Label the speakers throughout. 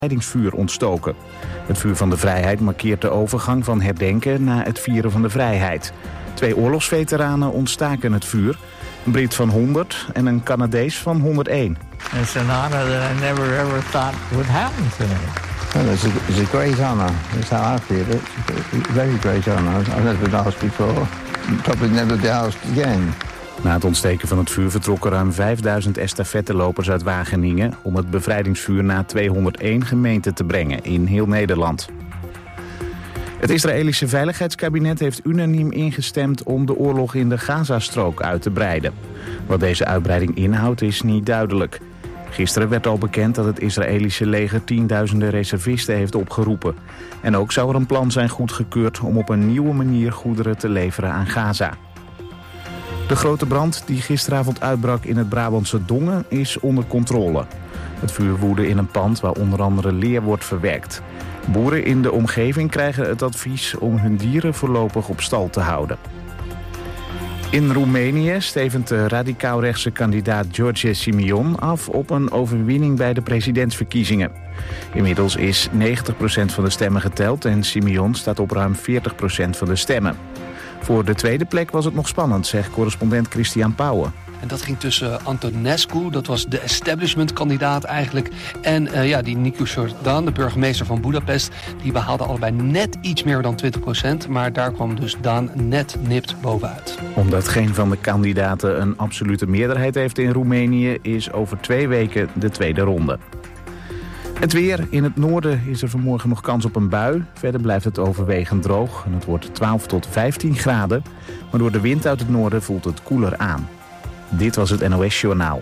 Speaker 1: bevrijdingsvuur ontstoken. Het vuur van de vrijheid markeert de overgang van herdenken naar het vieren van de vrijheid. 2 oorlogsveteranen ontstaken het vuur. Een Brit van 100 en een Canadees van 101.
Speaker 2: It's an honor that I never ever thought would happen to me.
Speaker 3: Well, it's a great honor. That's how I feel it. It's a very great honor. I've never been asked before. Probably never be asked again.
Speaker 1: Na het ontsteken van het vuur vertrokken ruim 5000 estafettelopers uit Wageningen om het bevrijdingsvuur naar 201 gemeenten te brengen in heel Nederland. Het Israëlische Veiligheidskabinet heeft unaniem ingestemd om de oorlog in de Gazastrook uit te breiden. Wat deze uitbreiding inhoudt is niet duidelijk. Gisteren werd al bekend dat het Israëlische leger tienduizenden reservisten heeft opgeroepen. En ook zou er een plan zijn goedgekeurd om op een nieuwe manier goederen te leveren aan Gaza. De grote brand die gisteravond uitbrak in het Brabantse Dongen is onder controle. Het vuur woedde in een pand waar onder andere leer wordt verwerkt. Boeren in de omgeving krijgen het advies om hun dieren voorlopig op stal te houden. In Roemenië stevend de radicaal-rechtse kandidaat George Simion af op een overwinning bij de presidentsverkiezingen. Inmiddels is 90% van de stemmen geteld en Simion staat op ruim 40% van de stemmen. Voor de tweede plek was het nog spannend, zegt correspondent Christian Pauwen.
Speaker 4: En dat ging tussen Antonescu, dat was de establishment-kandidaat eigenlijk, en die Nicu Jordan, de burgemeester van Budapest. Die behaalden allebei net iets meer dan 20%, maar daar kwam dus Daan net nipt bovenuit.
Speaker 1: Omdat geen van de kandidaten een absolute meerderheid heeft in Roemenië, is over 2 weken de tweede ronde. Het weer. In het noorden is er vanmorgen nog kans op een bui. Verder blijft het overwegend droog en het wordt 12 tot 15 graden. Maar door de wind uit het noorden voelt het koeler aan. Dit was het NOS Journaal.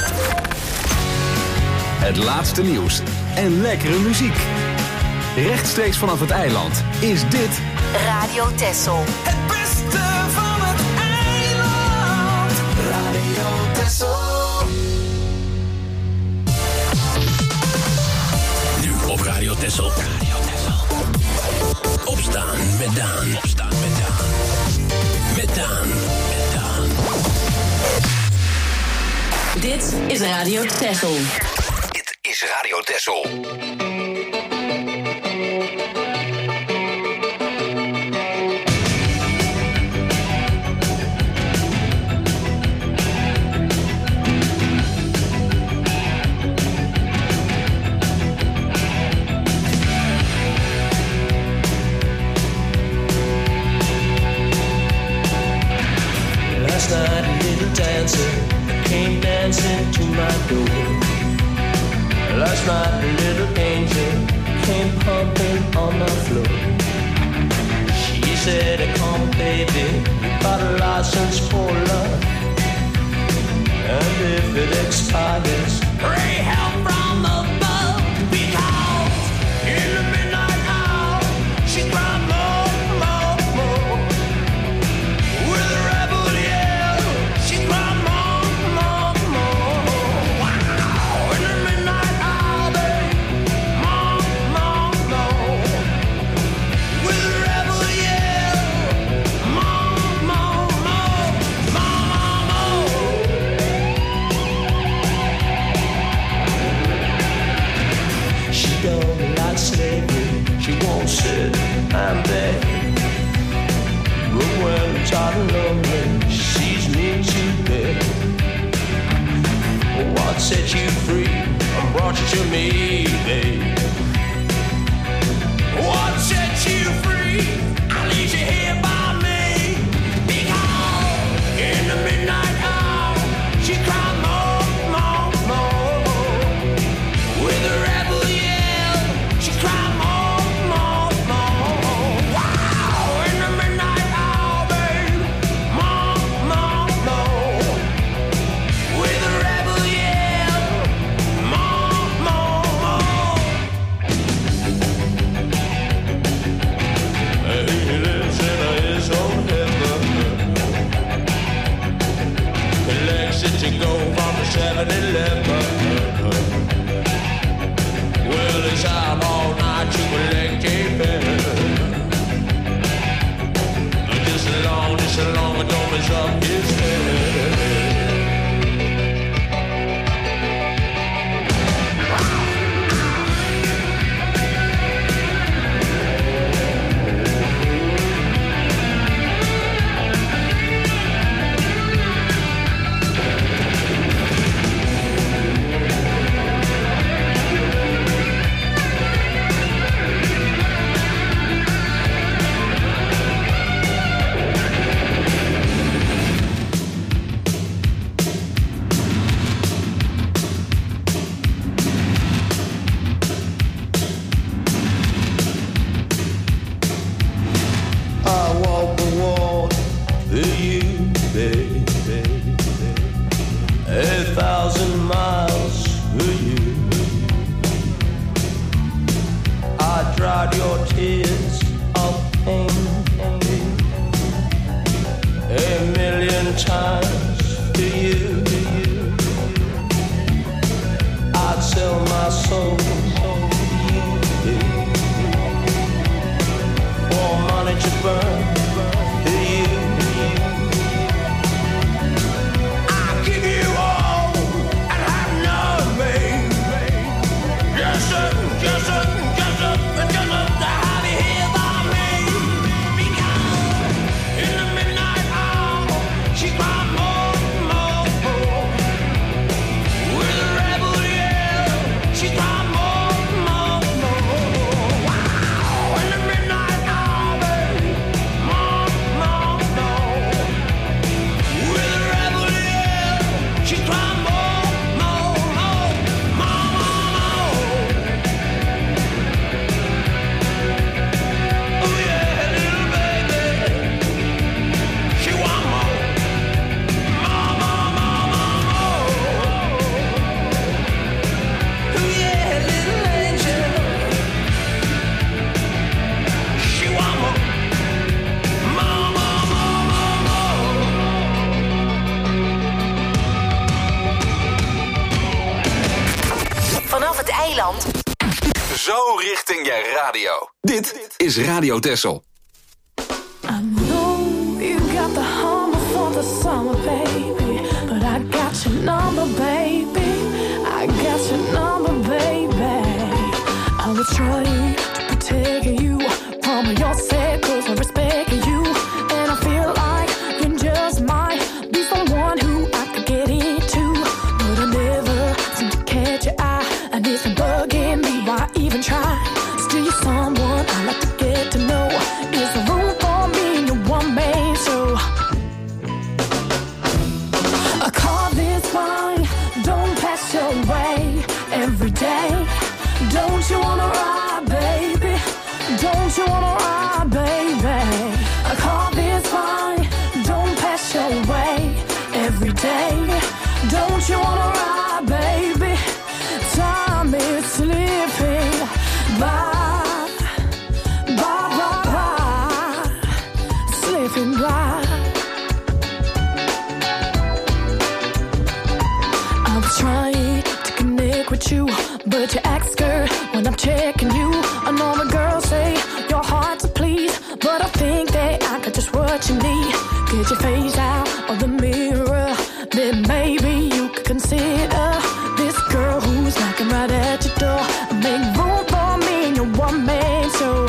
Speaker 5: Het laatste nieuws en lekkere muziek. Rechtstreeks vanaf het eiland is dit
Speaker 6: Radio Texel.
Speaker 7: Het beste van het eiland. Radio Texel. Nu op Radio Texel. Opstaan met Daan. Opstaan met Daan. Met Daan. Met Daan.
Speaker 6: Dit is Radio Texel.
Speaker 7: Dit is Radio Texel.
Speaker 8: Last night a little dancer came dancing to my door. Last night a little angel came pumping on the floor. She said, come baby, you got a license for love. And if it expires, pray help from above. Because in the midnight hour, she cried more, more, more. With a rebel yell, she cried more, more, more. Wow, in the midnight hour, babe, more, more, more. With a rebel yell, more, more, more, more, more. She don't like slavery, she won't sit and beg. But when I'm tired and lonely, she sees me to bed. What set you free and brought you to me, babe? What set you free? I leave you here by me. Because in the midnight hour, she cried more, more, more. With a rebel yell, she cried more, more, more. Wow, in the midnight hour, babe, more, more, more. With a rebel yell, more, more, more. dried your tears of pain. A million times to you, I'd sell my soul to you, for money to burn to you. I'll give you all and have nothing. Just a, just a, just a, just a, to have you here by me. Because in the midnight hour, she cried more, more, more. With a rebel yell, she cried more, more, more. Wow, in the midnight hour, baby, more, more, more. With a rebel yell, she cried more, more, more, more, more. Oh yeah, little baby, she want more, more, more, more, more. Oh yeah, little angel, she want more, more, more, more, more.
Speaker 6: Vanaf het eiland.
Speaker 5: Zo richting je radio. Dit is Radio Texel.
Speaker 9: I know you got the humble for the summer, baby, but I got your number, baby. I got your number, baby. I was trying to protect you from your circles and respecting you, and I feel like you just might be someone who I could get into, but I never seem to catch your eye, and it's bugging me. Why even try? Still, you're someone I like to get to know. Is there room for me in your one man show? A car this fine, don't pass your way every day. Don't you wanna ride, baby? Don't you wanna ride, baby? A car this fine, don't pass your way every day. Don't you wanna ride, baby? Time is slipping by, slipping by. I was trying to connect with you, but you act scared when I'm checking you. I know the girls say you're hard to please, but I think that I got just what you need. Get your face out of the mirror, then maybe you could consider this girl who's knocking right at your door. Make room for me in your one-man show.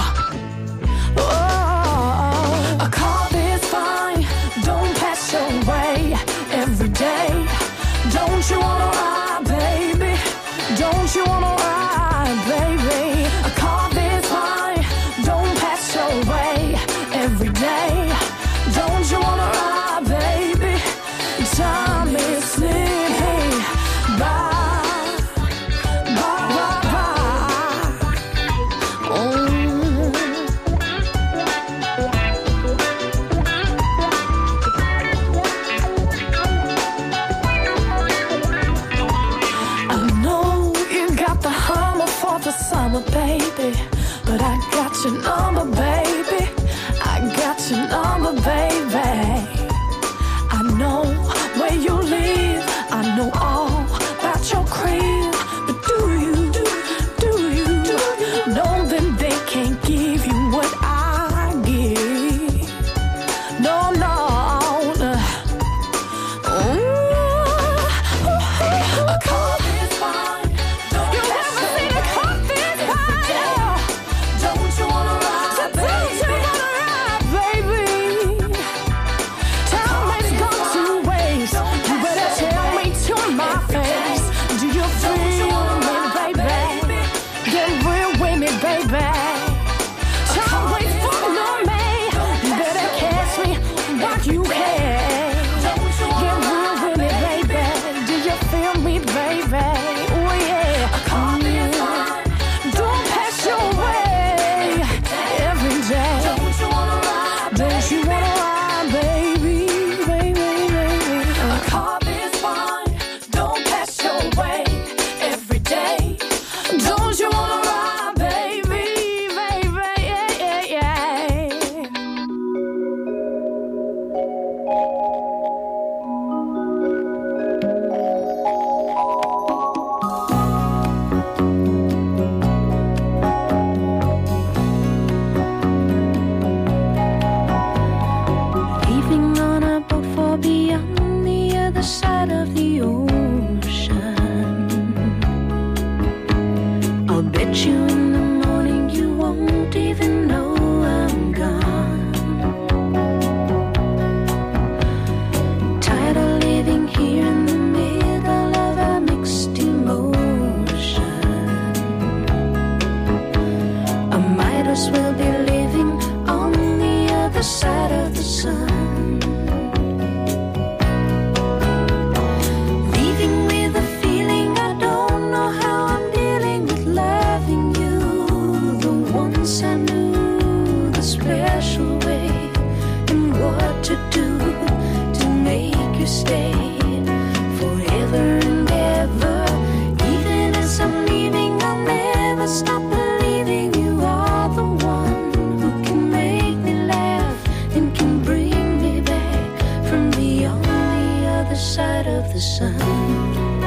Speaker 9: Oh, a car this fine, don't pass your way every day. Don't you wanna ride, baby? Don't you wanna ride, baby? A car this fine, don't pass your way every day. Don't you wanna ride, baby? Time is slipping by. Summer, baby, but I got your number, baby. I got your number, baby. I know where you live, I know all about your crib, but do you know that they can't give you what I give? No, no. A car is fine. You never seen a car this fine. Don't you wanna ride? as well be living on the other side of the sun. Leaving with a feeling I don't know how I'm dealing with loving you. The once I knew the special way and what to do to make you stay forever and ever. Even as I'm leaving, I'll never stop believing you are the one who can make me laugh and can bring me back from beyond the other side of the sun.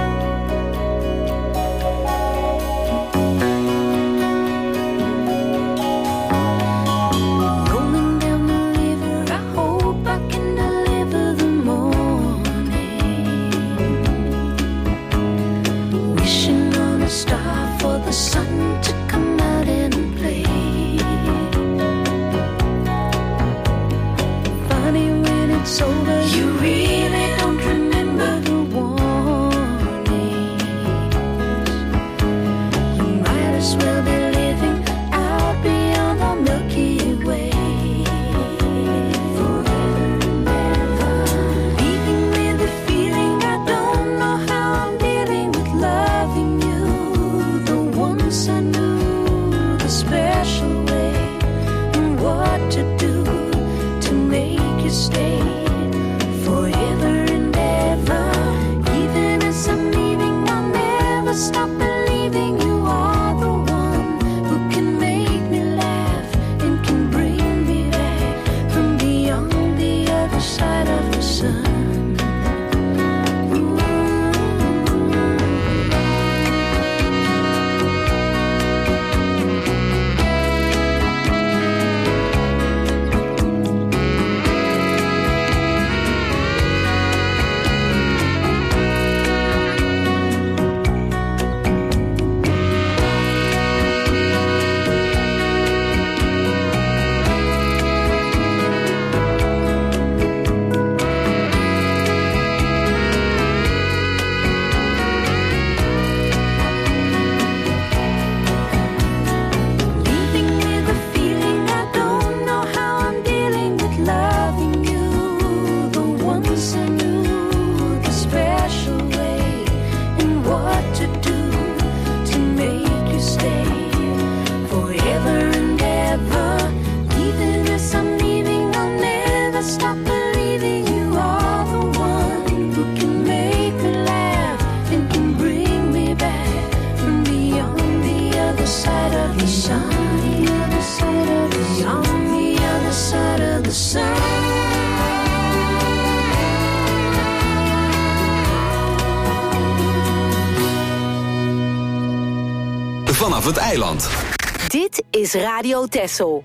Speaker 5: Vanaf het eiland.
Speaker 6: Dit is Radio Texel.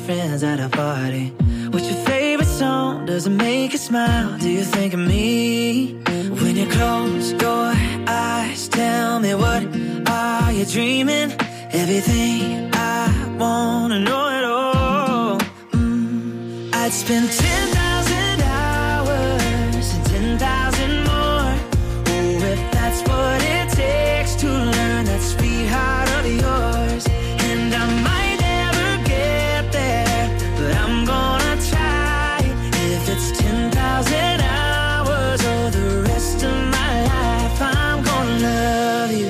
Speaker 10: friends at a party. What's your favorite song? Does it make you smile? Do you think of me? When you close your eyes, tell me what are you dreaming? Everything I wanna know it all. I'd spend 10,000 hours and 10,000 more. Oh, if that's what it takes to learn that sweetheart of yours. And I might never get there, but I'm gonna try. If it's 10,000 hours or the rest of my life, I'm gonna love you.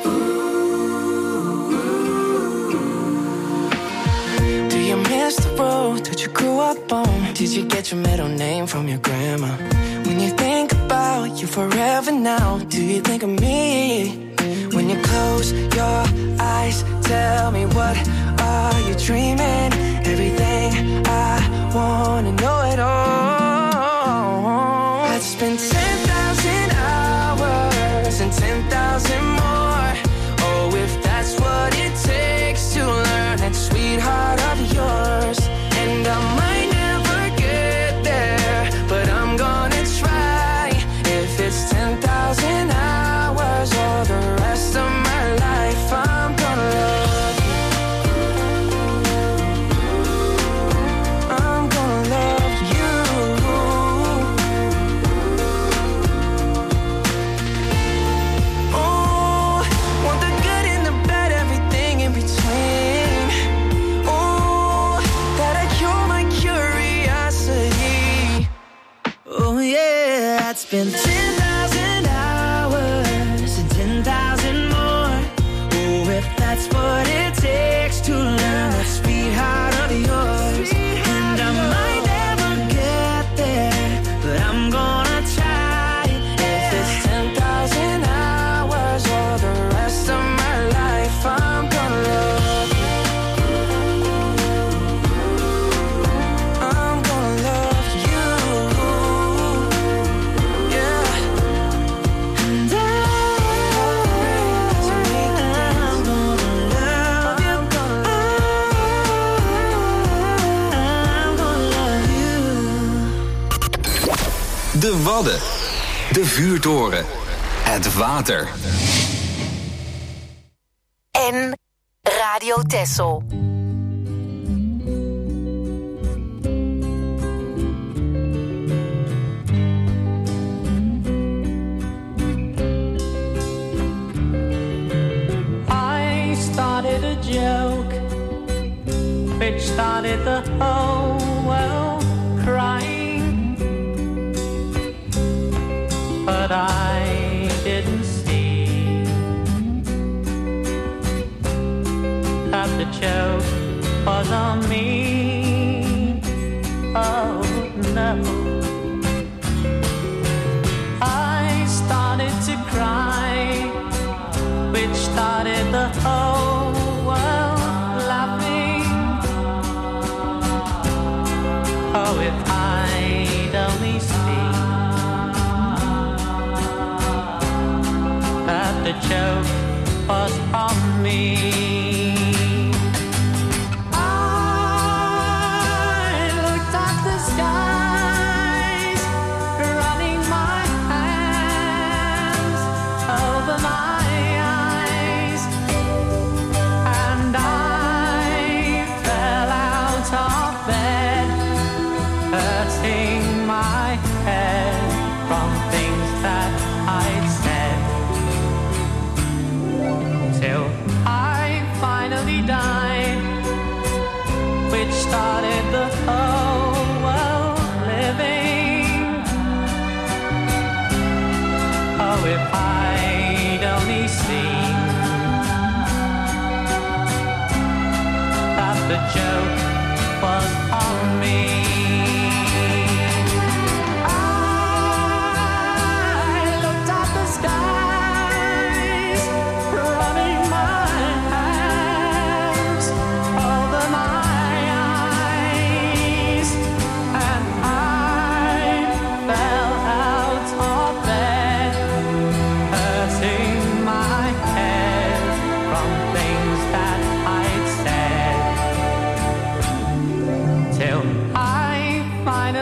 Speaker 10: Do you miss the road that you grew up on? Did you get your middle name from your grandma? When you think about you forever now, do you think of me? When you close your eyes, tell me what are you dreaming? Everything I wanna know it all. I'd spend 10,000 hours and 10,000 more. Oh, if that's what it takes to learn that sweetheart of yours. And I might never get there, but I'm gonna try. If it's 10,000 hours or the rest of my life, I'm gonna love you. I'm gonna love you. Oh, want the good and the bad, everything in between. Oh, that'll cure my curiosity. Oh yeah, I'd spend 10,000 hours and 10,000 more. Oh, if that's what it takes to learn that sweetheart of yours. And I might never get there, but I'm gonna try. If it's 10,000 hours or the rest of my life, I'm gonna love you. I'm gonna love you. Yeah. And I'm gonna love you. I'm gonna love you.
Speaker 5: De Wadden. De vuurtoren. Het water.
Speaker 6: En Radio Texel.
Speaker 2: I started a joke which started the whole world crying, but I didn't see that the joke was on me. Oh no, I started to cry, which started the whole world laughing. Oh, if I'd only seen that the joke was on me. I looked at the skies, running my hands over my eyes, and I fell out of bed.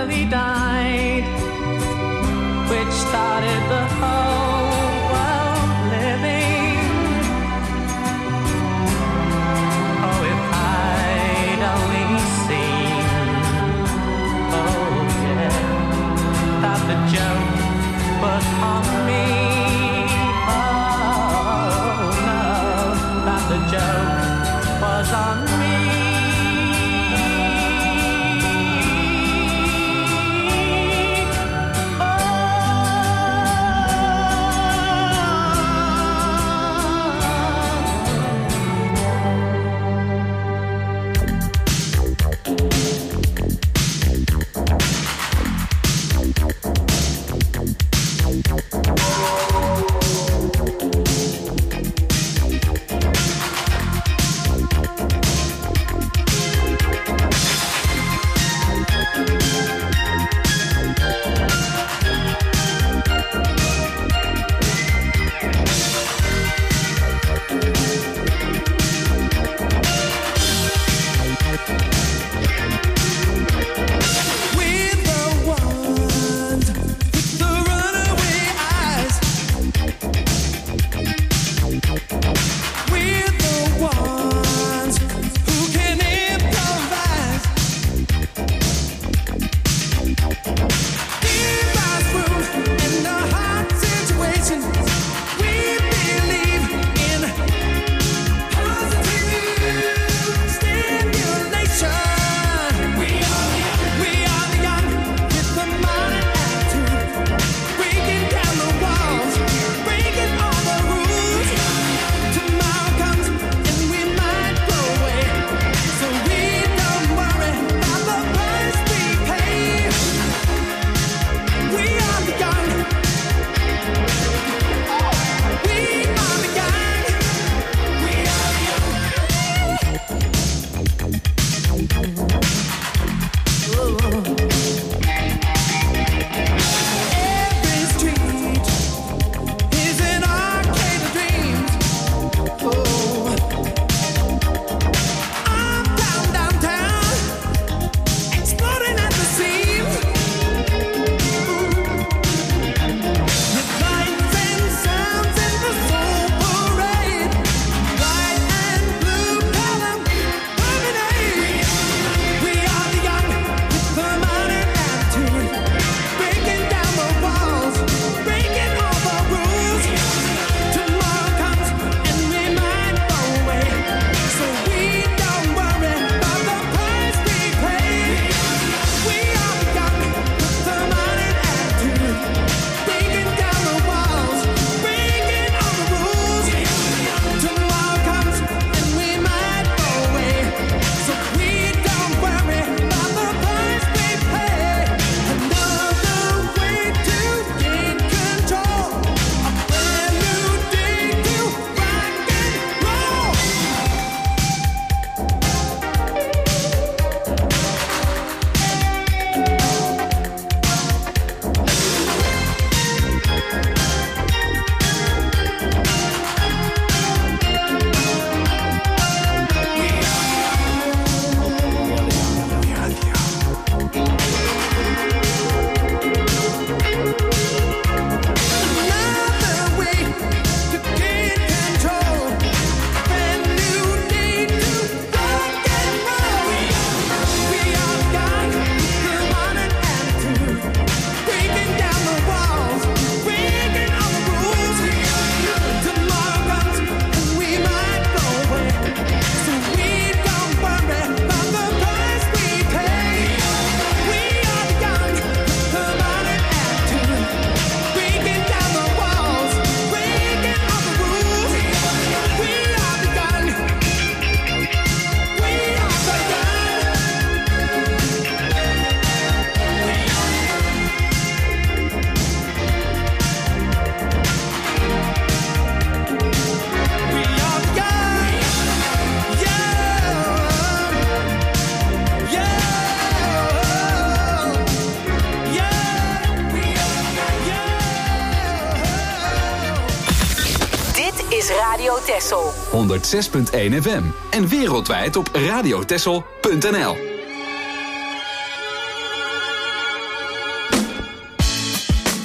Speaker 10: nearly died, which started the whole world living. Oh, if I'd only seen, oh yeah, that the joke was on me. Oh no, that the joke was on me.
Speaker 6: is Radio Texel.
Speaker 5: 106.1 FM en wereldwijd op radiotexel.nl.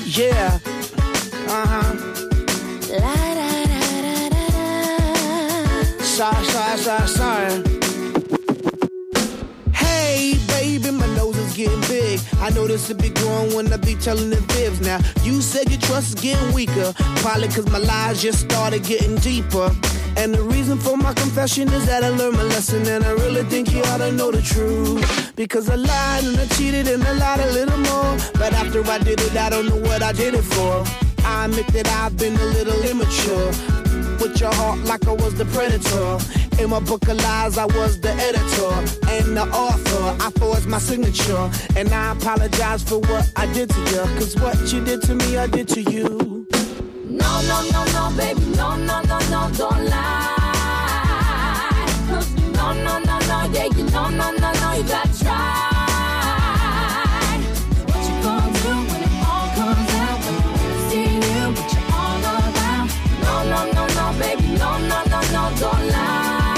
Speaker 11: Yeah. Uh-huh.
Speaker 9: La da da da da da.
Speaker 11: Sorry. Hey, baby, my nose is getting big. I know this will be growing when I be telling the fibs. Now, you said your trust is getting weaker. Probably cause my lies just started getting deeper. And the reason for my confession is that I learned my lesson. And I really think you ought to know the truth. Because I lied and I cheated and I lied a little more. But after I did it, I don't know what I did it for. I admit that I've been a little immature. With your heart like I was the predator. In my book of lies, I was the editor and the author. I forged my signature, and I apologize for what I did to you. Cause what you did to me, I did to you.
Speaker 9: No, no, no, no, baby, no, no, no, no, don't lie. No, no, no, no, yeah, you no, no, no, no, you gotta try. What you gonna do when it all comes out? When you see you, what you all about? No, no, no, no, baby, no, no, no, no, don't lie.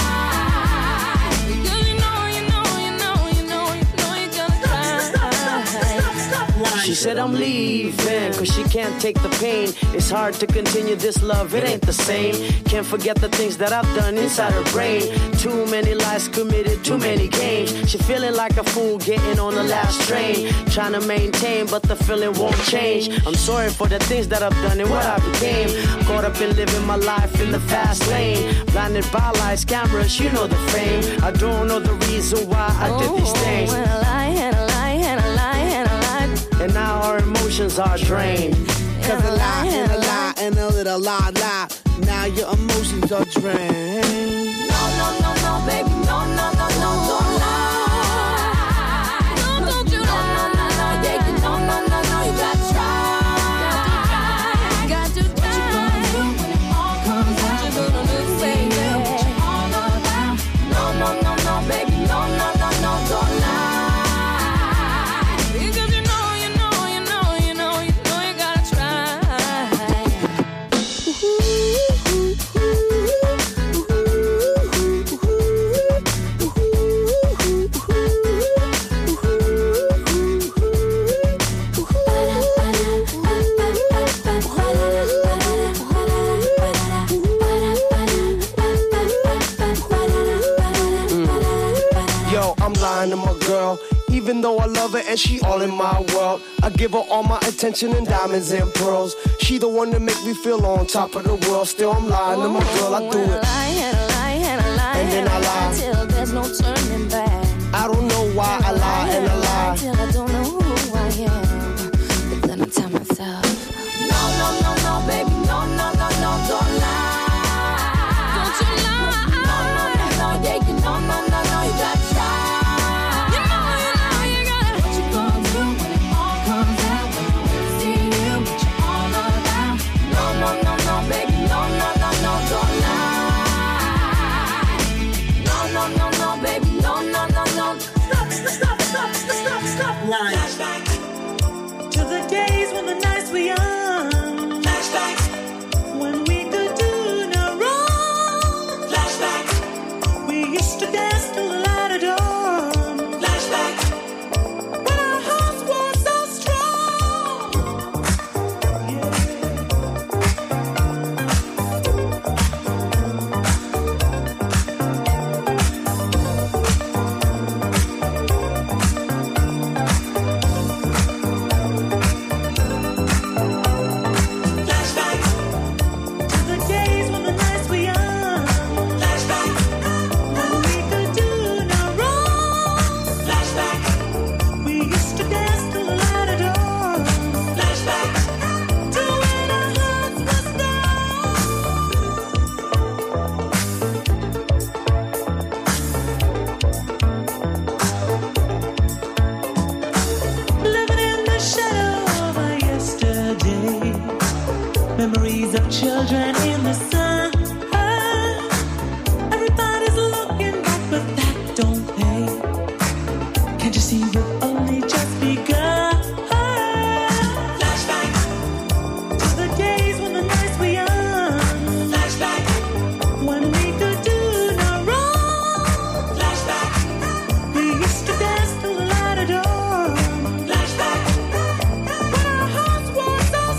Speaker 12: She said I'm leaving, cause she can't take the pain. It's hard to continue this love, it ain't the same. Can't forget the things that I've done inside her brain. Too many lies committed, too many games. She feeling like a fool getting on the last train. Trying to maintain, but the feeling won't change. I'm sorry for the things that I've done and what I became. Caught up in living my life in the fast lane. Blinded by lights, cameras, you know the fame. I don't know the reason why I did these things.
Speaker 9: And a lie, and a lie, and a lie, and a lie.
Speaker 12: And now our emotions are drained.
Speaker 11: Cause a lie and a lie and a little lie. Now your emotions are drained.
Speaker 9: No, no, no, no, baby, no, no, no, no, don't lie. No, don't you lie. No, no, no, yeah, you no, no, no, no, you gotta try. Got to try. What you gonna do when it all comes out? What you gonna do, baby? What you all about? No, no, no, no, baby, no, no, no, no, don't lie.
Speaker 11: To my girl, even though I love her and she all in my world. I give her all my attention and diamonds and pearls. She the one that make me feel on top of the world. Still I'm lying to my girl, I do it.
Speaker 9: And a lie, and a lie, and a lie,
Speaker 11: and then I lie
Speaker 9: till there's no turning back.
Speaker 11: I don't know why I lie and I lie
Speaker 9: till I don't know who I am. But then I tell myself, no, no, no, no, baby, no, no, no, no, don't lie. Don't you lie. No, no, no, no, yeah, you no, no, no, no, you gotta try.
Speaker 10: Flashback to the days when the nights were young. Flashback when we could do no wrong. Flashback we used to dance till the light of dawn. Flashback when our hearts were so strong. Memories of children in the sun. Everybody's looking back, but that don't pay. Can't you see we've only just begun? Flashback to the days when the nights were young. Flashback when we could do no wrong. Flashback we used to dance till the light of dawn. Flashback when our hearts were so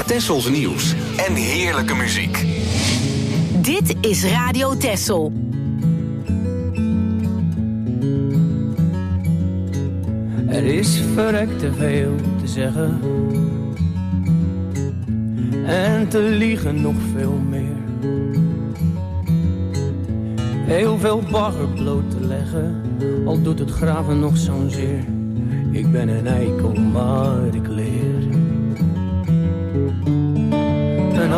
Speaker 5: Tessels nieuws en heerlijke muziek.
Speaker 6: Dit is Radio Tessel.
Speaker 13: Er is verrekt te veel te zeggen en te liegen nog veel meer. Heel veel bagger bloot te leggen, al doet het graven nog zo'n zeer. Ik ben een eikel, maar ik leer. Een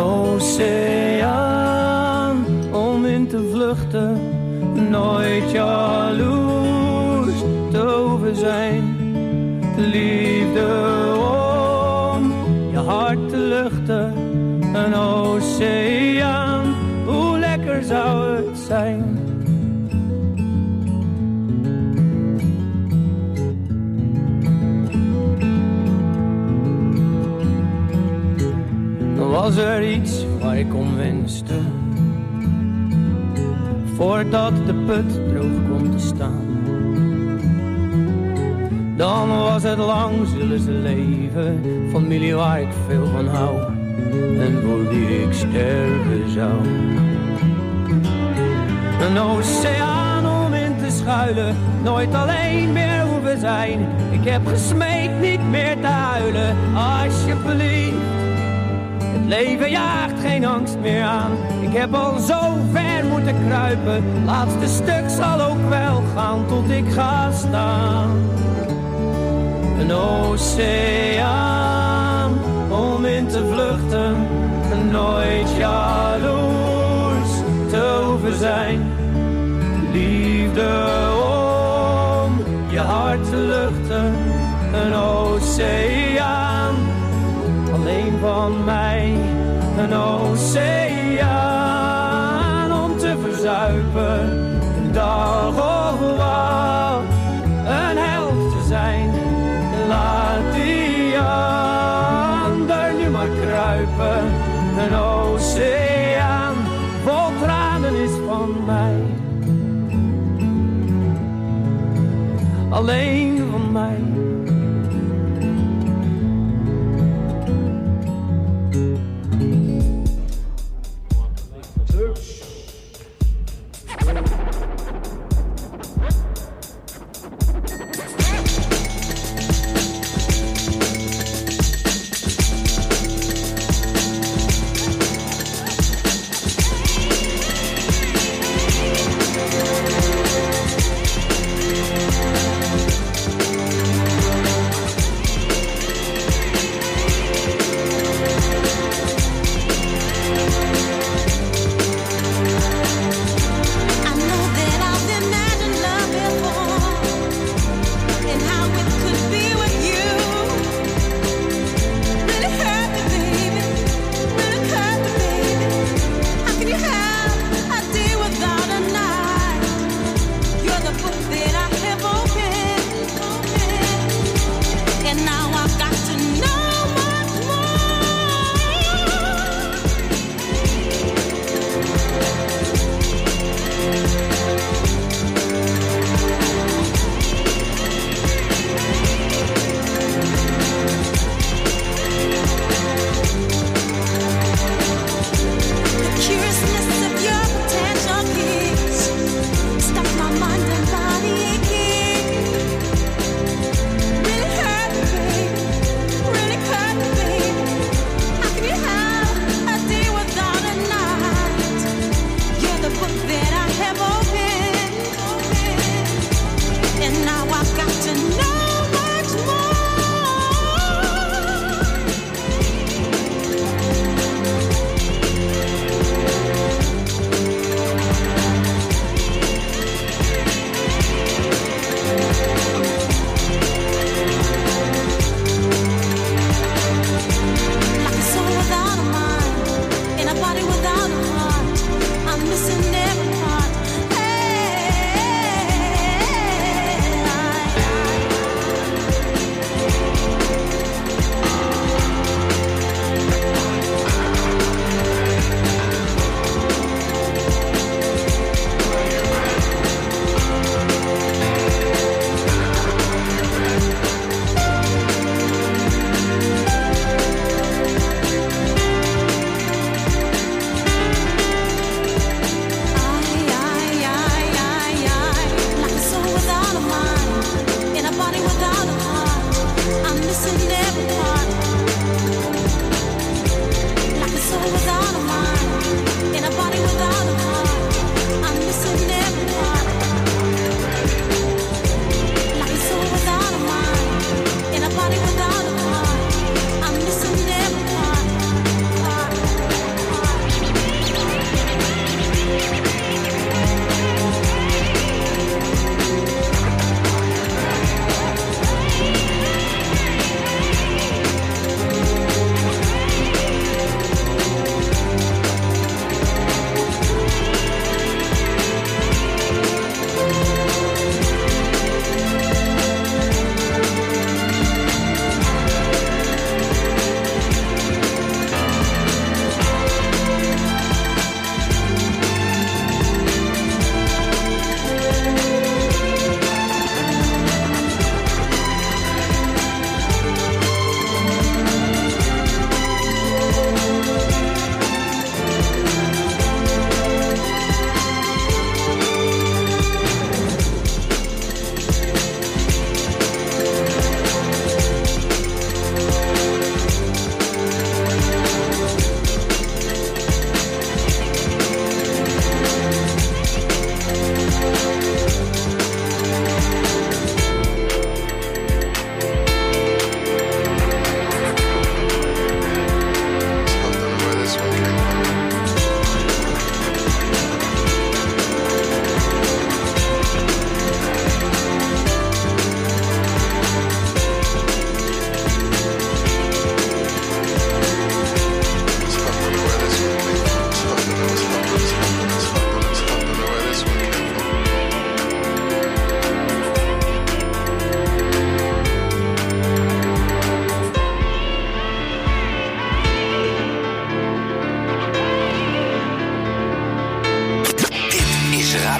Speaker 13: oceaan om in te vluchten, nooit jaloers te over zijn. Liefde om je hart te luchten, een oceaan, hoe lekker zou het zijn. Dan was er iets waar ik om wenste, voordat de put droog komt te staan. Dan was het lang, zullen ze leven, familie waar ik veel van hou en voor wie ik sterven zou. Een oceaan om in te schuilen, nooit alleen meer hoeven zijn. Ik heb gesmeekt niet meer te huilen, alsjeblieft. Het leven jaagt geen angst meer aan, ik heb al zo ver moeten kruipen. Laatste stuk zal ook wel gaan tot ik ga staan. Een oceaan om in te vluchten, nooit jaloers te hoeven zijn. Liefde om je hart te luchten, een oceaan alleen van mij. Een oceaan om te verzuipen, een dag of wat, een held te zijn. Laat die ander nu maar kruipen. Een oceaan vol tranen is van mij. Alleen van mij.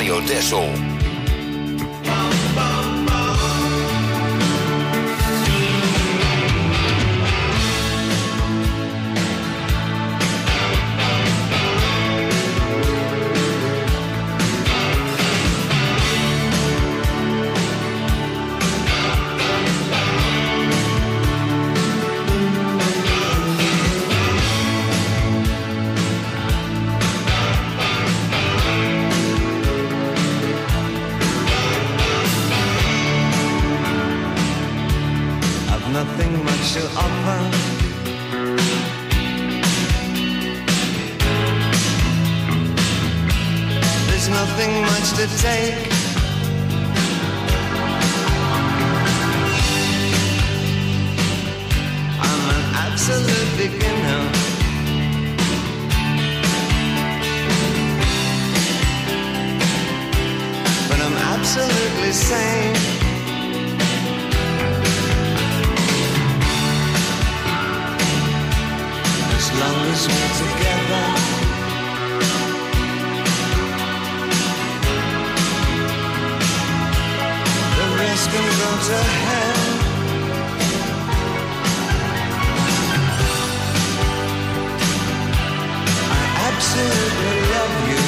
Speaker 7: Radio Texel.
Speaker 14: Nothing much to offer. There's nothing much to take. I'm an absolute beginner. But I'm absolutely sane. As long as we're together, the rest can go to hell. I absolutely love you.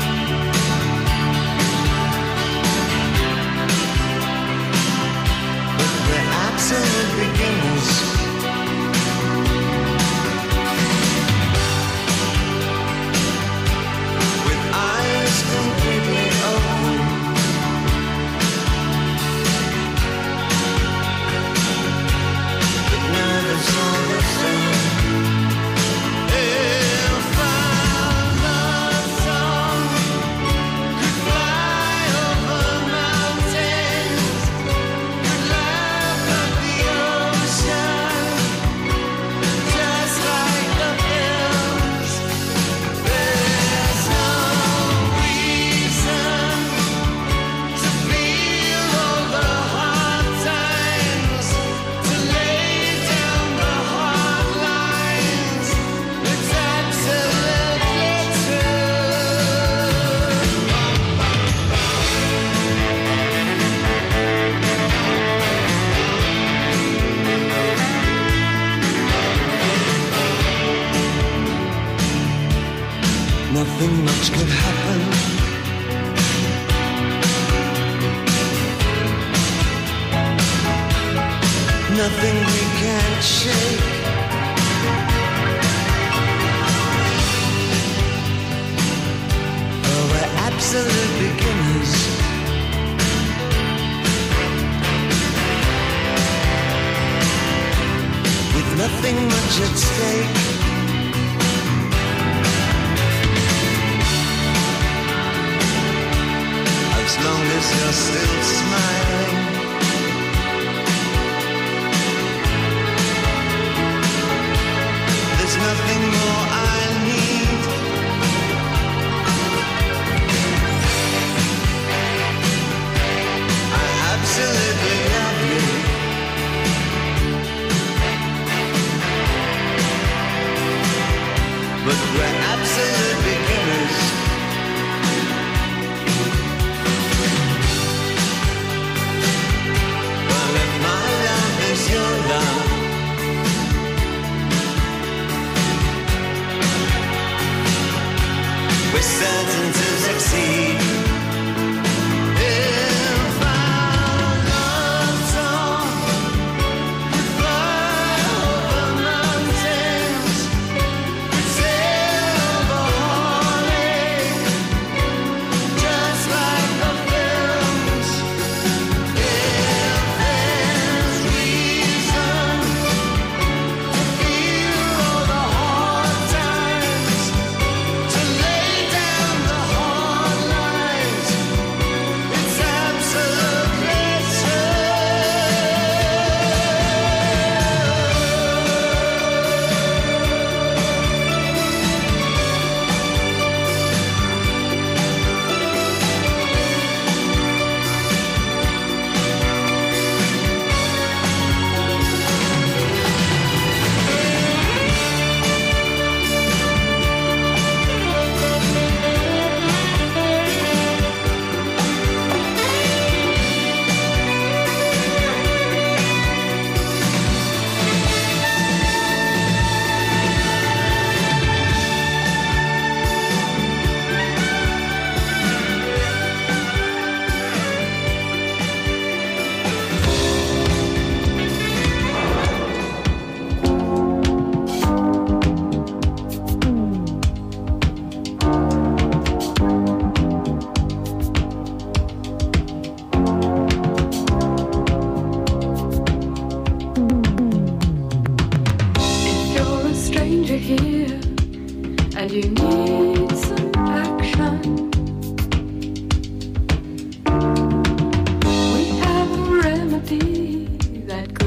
Speaker 14: But we're absolute beginners. Completely open, but now it's all the same. If our love song could fly over mountains, could laugh at the ocean, just like the hills, there's no nothing much could happen. Nothing we can't shake. Oh, we're absolute beginners. With nothing much at stake. As long as you're still smiling, there's nothing more I need. I absolutely love you. But we're absolute beginners. Your love,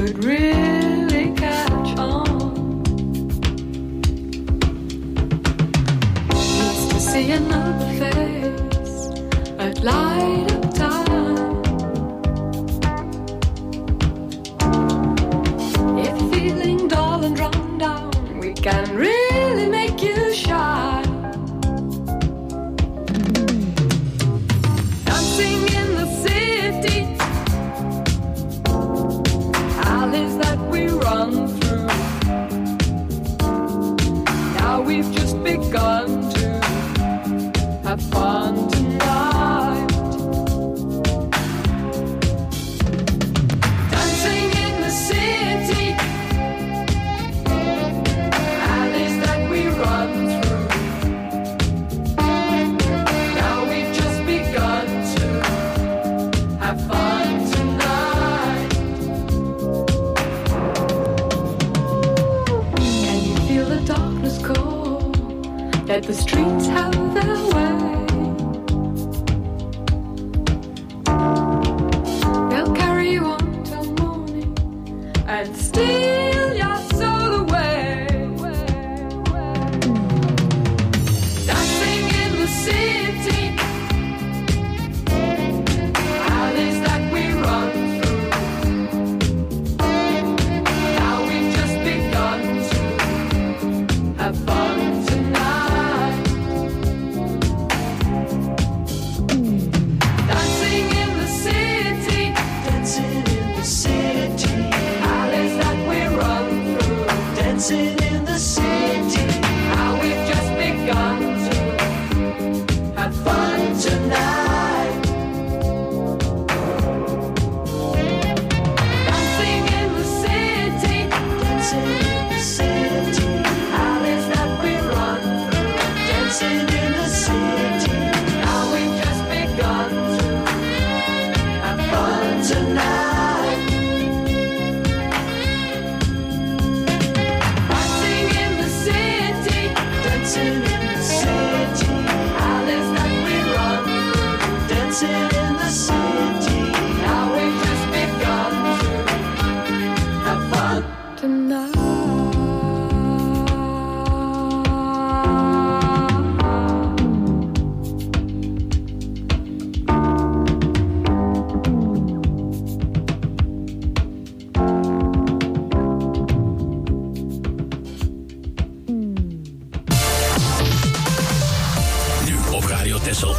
Speaker 15: would really catch on. Used to see another face at light of time. If you're feeling dull and run down, we can really make you shine. Dancing in the city, alleys that we run through. Now we've just begun to have fun tonight. Dancing in the city, alleys that we run through. Now we've just begun to have fun tonight. Can you feel the darkness call? Let the streets have their way. They'll carry you on till morning and steal your soul away. Dancing in the city, alleys that we run through. Now we've just begun to have fun tonight. Dancing in the city, dancing in the city, alleys that we run through. Dancing in the city, now we've just begun to have fun tonight. Dancing in the city, dancing in the city, alleys that we run through. Dancing in the city, now we've just begun to have fun tonight. Dancing in the city, dancing in the city, alleys that we run through. Dancing in the city, now we've just begun to have fun tonight.
Speaker 7: Nu op Radio Texel.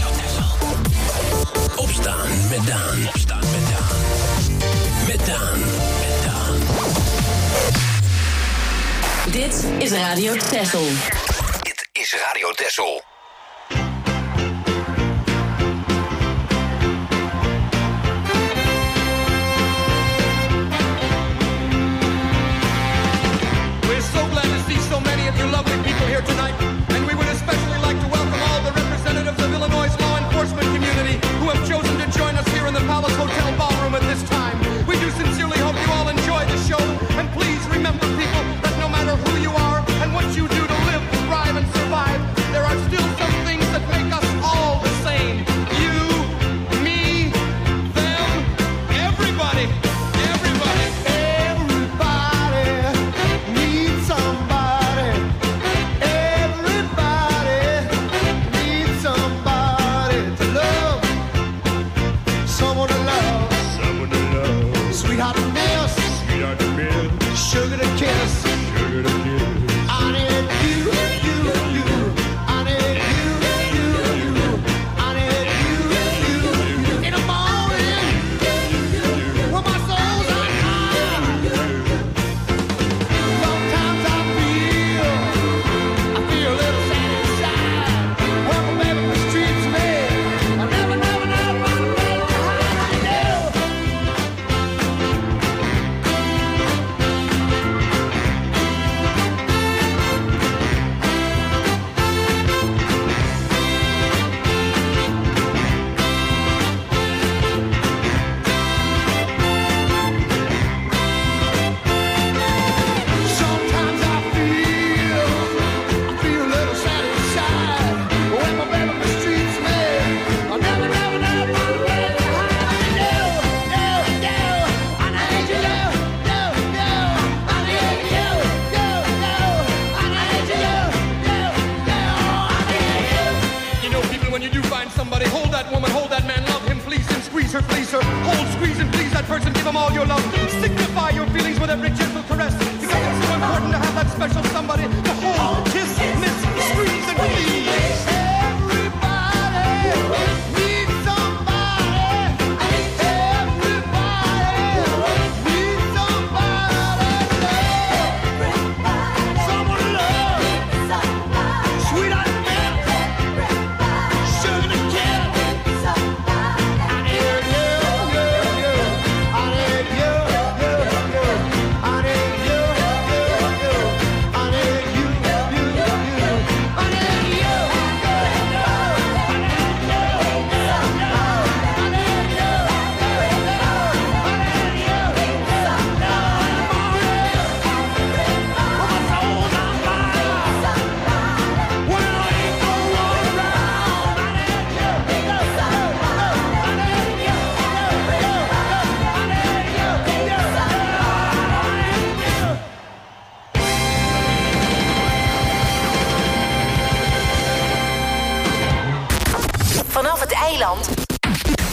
Speaker 7: Opstaan met Daan. Opstaan met Daan. Met Daan. Met Daan.
Speaker 6: Dit is Radio Texel.
Speaker 16: Dit is Radio Texel.
Speaker 17: We're so glad to see so many of you lovely people here tonight, and we would especially like to welcome all the representatives of Illinois' law enforcement community who have chosen to join us here in the Palace Hotel ballroom at this time. We do sincerely hope you all enjoy the show, and please remember, people, that no matter who you are and what you do to live, thrive, and survive, there are still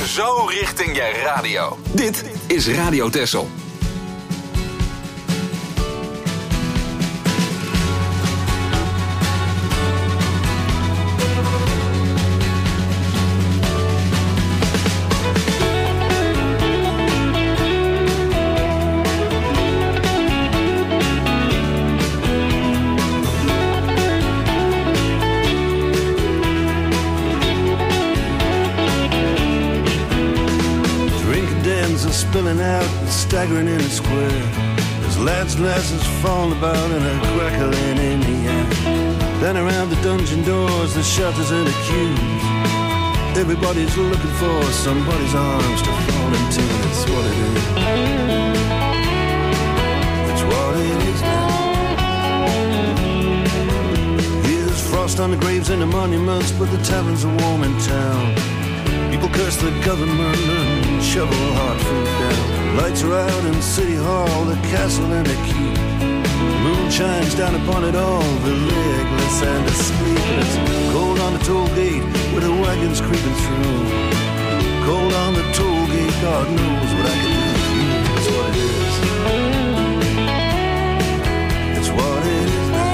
Speaker 5: Zo richting je radio. Dit is Radio Texel.
Speaker 18: Spilling out and staggering in the square. There's lads' glasses falling about and a crackling in the air. Then around the dungeon doors, the shutters and the queues. Everybody's looking for somebody's arms to fall into. That's what it is. That's what it is now. Here's frost on the graves and the monuments, but the taverns are warm in town. People curse the government and shovel hard food down. Lights are out in City Hall, the castle and the keep. Moon shines down upon it all, the legless and the sleepless. Cold on the toll gate with the wagons creeping through. Cold on the toll gate, God knows what I can do with you. That's what it is. It's what it is now.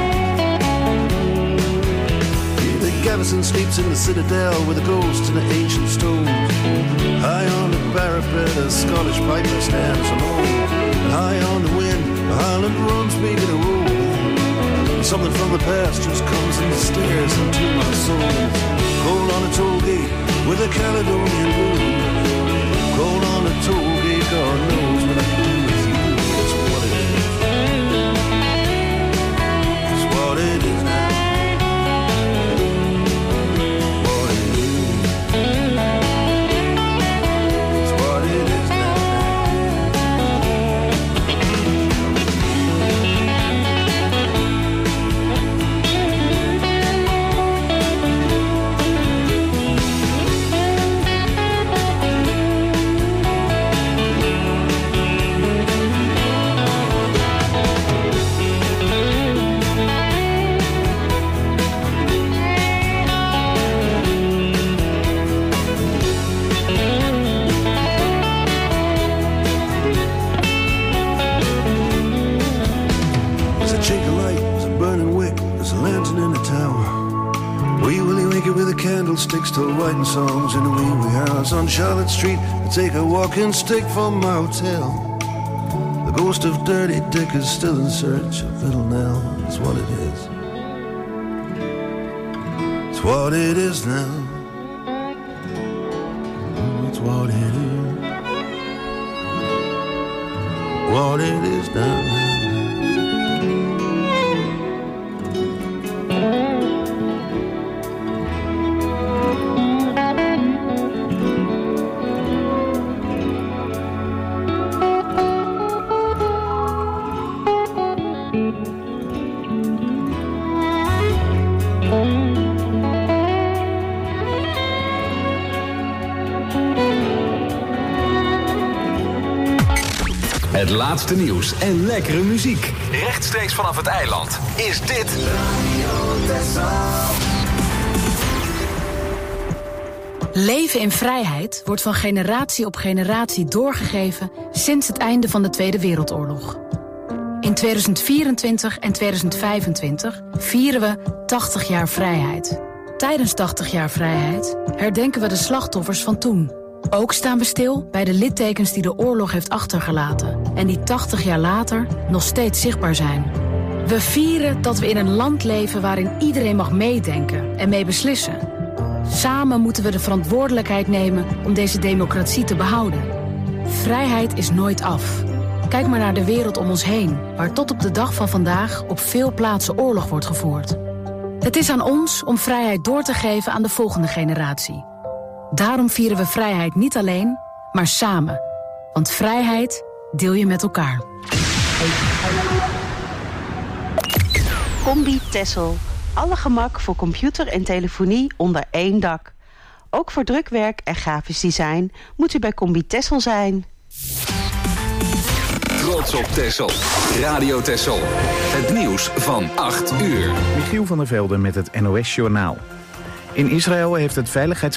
Speaker 18: Gavison sleeps in the citadel with a ghost in the ancient stones. High on the parapet, a Scottish piper stands alone. High on the wind, the Highland drums making a roll. Something from the past just comes and stares into my soul. Cold on a toll gate with a Caledonian blues. Cold on a toll gate, God knows what I can do with you. That's what it is. That's what it is now. Candlesticks till writing songs in a wee house on Charlotte Street. I take a walking stick from my hotel. The ghost of Dirty Dick is still in search of Little Nell. That's what it is. It's what it is now. It's what it is. What it is now.
Speaker 5: Het laatste nieuws en lekkere muziek. Rechtstreeks vanaf het eiland is dit
Speaker 19: Leven in vrijheid wordt van generatie op generatie doorgegeven sinds het einde van de Tweede Wereldoorlog. In 2024 en 2025 vieren we 80 jaar vrijheid. Tijdens 80 jaar vrijheid herdenken we de slachtoffers van toen. Ook staan we stil bij de littekens die de oorlog heeft achtergelaten en die 80 jaar later nog steeds zichtbaar zijn. We vieren dat we in een land leven waarin iedereen mag meedenken en mee beslissen. Samen moeten we de verantwoordelijkheid nemen om deze democratie te behouden. Vrijheid is nooit af. Kijk maar naar de wereld om ons heen, waar tot op de dag van vandaag op veel plaatsen oorlog wordt gevoerd. Het is aan ons om vrijheid door te geven aan de volgende generatie. Daarom vieren we vrijheid niet alleen, maar samen. Want vrijheid deel je met elkaar.
Speaker 20: Combi Texel. Alle gemak voor computer en telefonie onder één dak. Ook voor drukwerk en grafisch design moet u bij Combi Texel zijn.
Speaker 5: Trots op Texel. Radio Texel. Het nieuws van 8 uur.
Speaker 1: Michiel van der Velde met het NOS-journaal. In Israël heeft het